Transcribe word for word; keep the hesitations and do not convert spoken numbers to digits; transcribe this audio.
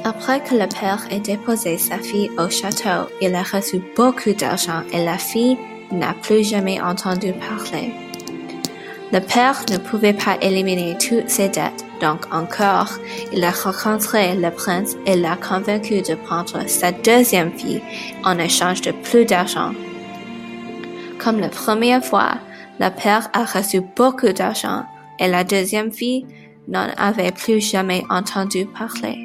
Après que le père ait déposé sa fille au château, il a reçu beaucoup d'argent et la fille n'a plus jamais entendu parler. Le père ne pouvait pas éliminer toutes ses dettes, donc encore, il a rencontré le prince et l'a convaincu de prendre sa deuxième fille en échange de plus d'argent. Comme la première fois, le père a reçu beaucoup d'argent et la deuxième fille n'en avait plus jamais entendu parler.